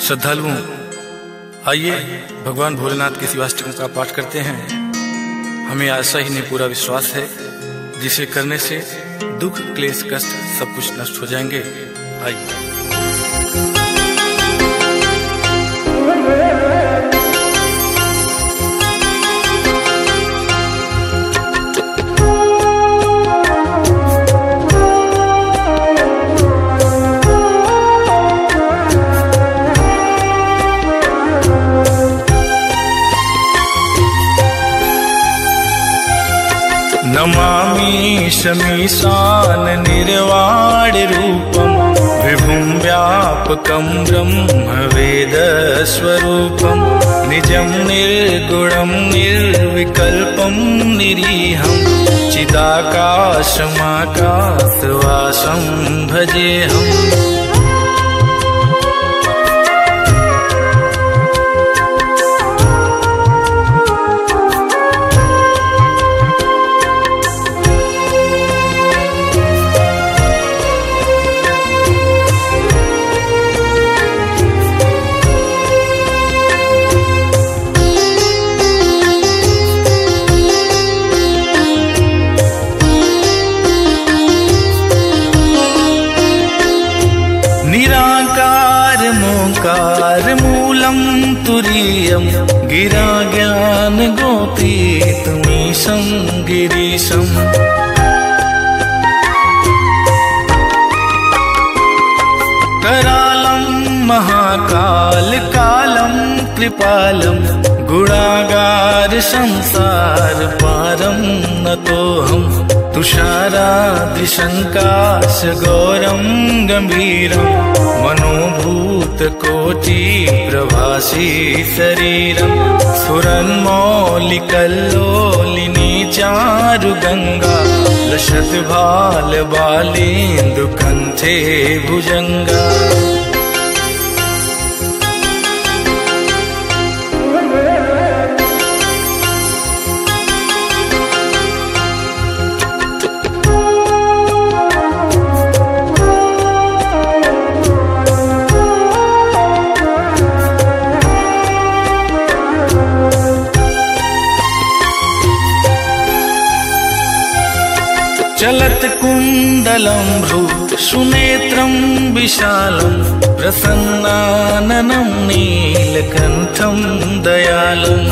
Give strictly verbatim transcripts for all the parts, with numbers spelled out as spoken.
श्रद्धालुओं, आइए भगवान भोलेनाथ के शिवाष्टकम का पाठ करते हैं। हमें आशा ही नहीं पूरा विश्वास है, जिसे करने से दुख क्लेश कष्ट सब कुछ नष्ट हो जाएंगे। आइए। नमामि शमीशान निर्वाण रूपम विभुं व्यापकं ब्रह्म वेद स्वरूपम निजं निर्गुणं निर्विकल्पं निरीहं चिदाकाशमाकाशवासं भजेऽहम्। निराकार मूलं तुरीयं गिरा ज्ञान गोतीतमीशं गिरीशं। करालं महाकाल कालं कृपालं गुणागार संसार पारं नतोऽहम्। तुषाराद्रिशङ्काश गौरं गम्भीरं मनोभूतकोटि प्रभासी शरीरं स्फुरन्मौलिकल्लोलिनी चारुगङ्गा लसद्भालबालेन्दुकण्ठे भुजङ्गा। चलत कुण्डलं भ्रू सुनेत्रं विशालं प्रसन्नाननं नीलकण्ठं दयालम्।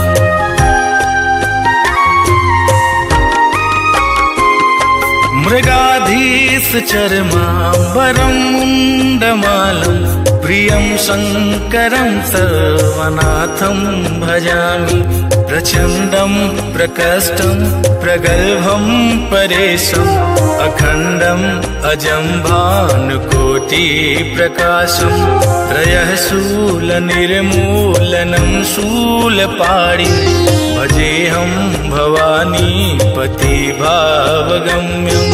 मृगाधीश चर्माम्बरं मुण्डमालं प्रियं शङ्करं सर्वनाथं भजामि। प्रचण्डं प्रकष्टं प्रगल्भं परेशम् अखण्डम् अजं भानुकोटिप्रकाशं। त्रयः शूलनिर्मूलनं शूलपाणिं भजेऽहं भवानीपति भावगम्यम्।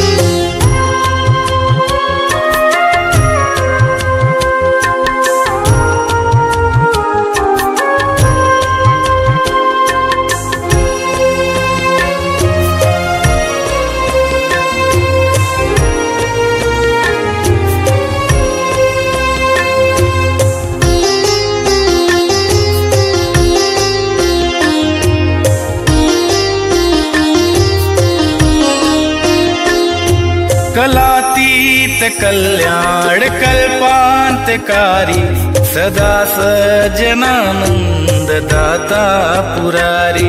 कलातीत कल्याण कल्पान्तकारी सदा सज्जनानंद दाता पुरारी।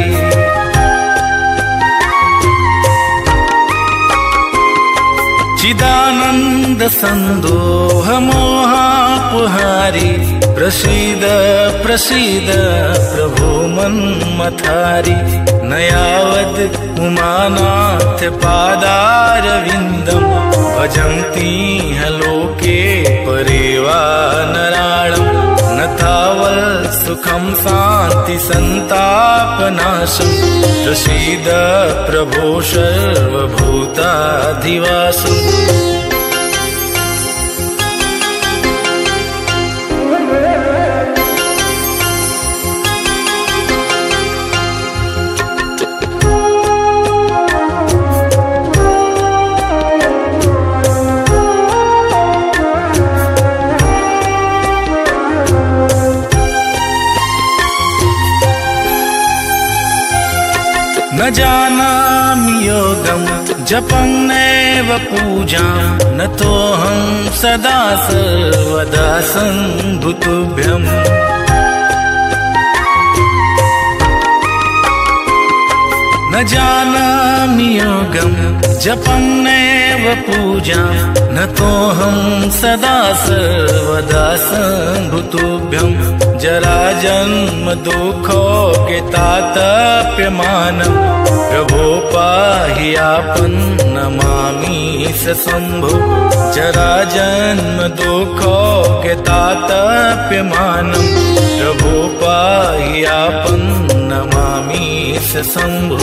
चिदानंद संदोह मोहापहारी प्रसीद प्रसीद प्रभो मन्मथारी। नयावद् उमानाथ पादारविन्दं भजन्ति लोके परेवा नराणम्। न तावल सुखं शान्ति संतापनाशं प्रसीद प्रभो सर्वभूताधिवासम्। न जानामि योगं जपं नैव पूजां न तोऽहं सदा सर्वदा सम्भुतुभ्यम् न जानामि योगं जपं नैव पूजां न तोऽहं सदा सर्वदा सम्भुतुभ्यं जराजन्म दुःखोऽज्ञाताप्यमानं प्रभो पाहि आपन्नमामि स शम्भो जराजन्म दुःखोऽज्ञाताप्यमानं प्रभो पाहि आपन्नमामि स शम्भो।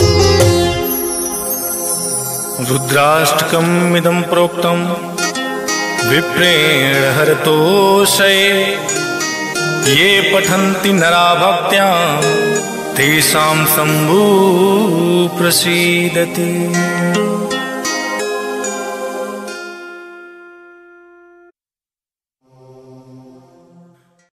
रुद्राष्टकम् इदं प्रोक्तं विप्रेण हरतोषये ये पठन्ति नरा भक्त्या तेषां शम्भुः प्रसीदति।